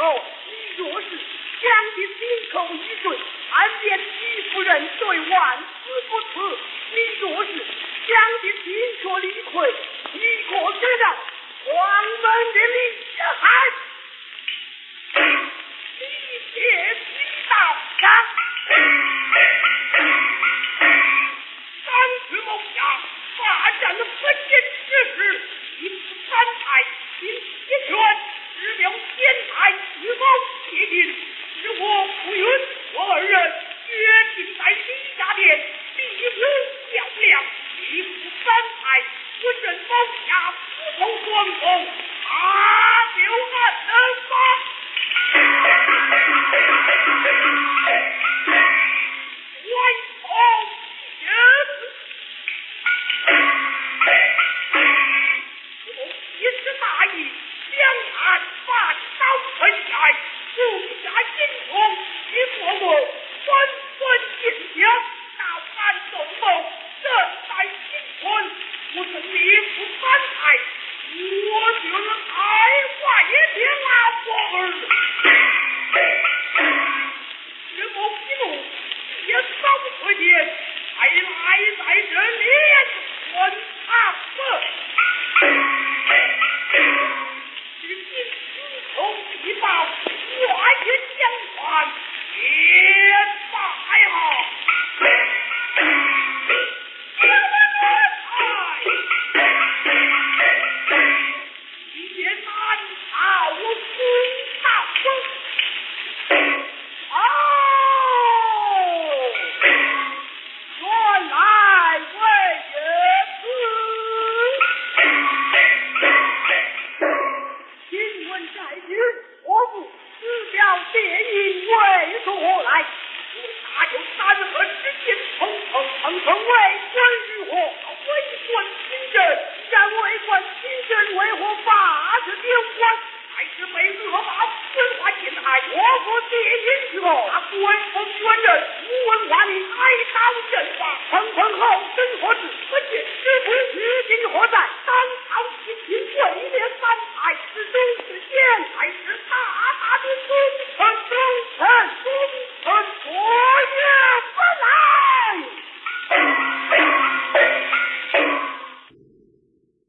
说，你若是将的心口一坠，安便戚夫人对万死不辞；你若是将的心却理亏，你可知道黄门的厉害？你且听到上。当时某家发展了分间之事，因此三台因一拳只表天台与谋结印，使我不允我二人约定在李家店第五较量，一副三台我任某家私通双风，就按能发。还是大大的忠诚。